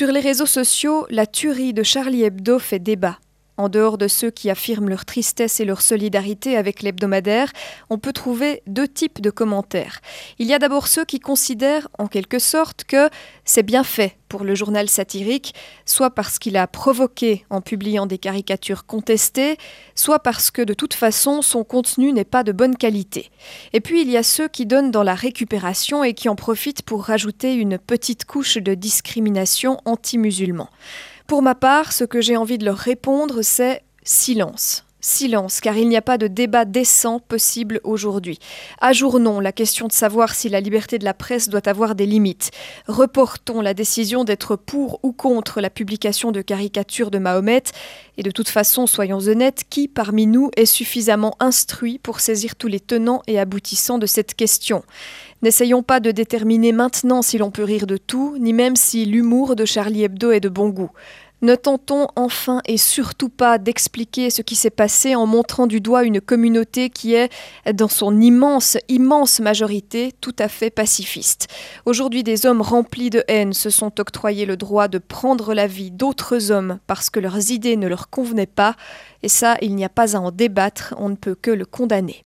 Sur les réseaux sociaux, la tuerie de Charlie Hebdo fait débat. En dehors de ceux qui affirment leur tristesse et leur solidarité avec l'hebdomadaire, on peut trouver deux types de commentaires. Il y a d'abord ceux qui considèrent, en quelque sorte, que c'est bien fait pour le journal satirique, soit parce qu'il a provoqué en publiant des caricatures contestées, soit parce que de toute façon son contenu n'est pas de bonne qualité. Et puis il y a ceux qui donnent dans la récupération et qui en profitent pour rajouter une petite couche de discrimination anti-musulman. Pour ma part, ce que j'ai envie de leur répondre, c'est silence. Silence, car il n'y a pas de débat décent possible aujourd'hui. Ajournons la question de savoir si la liberté de la presse doit avoir des limites. Reportons la décision d'être pour ou contre la publication de caricatures de Mahomet. Et de toute façon, soyons honnêtes, qui parmi nous est suffisamment instruit pour saisir tous les tenants et aboutissants de cette question ? N'essayons pas de déterminer maintenant si l'on peut rire de tout, ni même si l'humour de Charlie Hebdo est de bon goût. Ne tentons enfin et surtout pas d'expliquer ce qui s'est passé en montrant du doigt une communauté qui est, dans son immense majorité, tout à fait pacifiste. Aujourd'hui, des hommes remplis de haine se sont octroyés le droit de prendre la vie d'autres hommes parce que leurs idées ne leur convenaient pas. Et ça, il n'y a pas à en débattre, on ne peut que le condamner.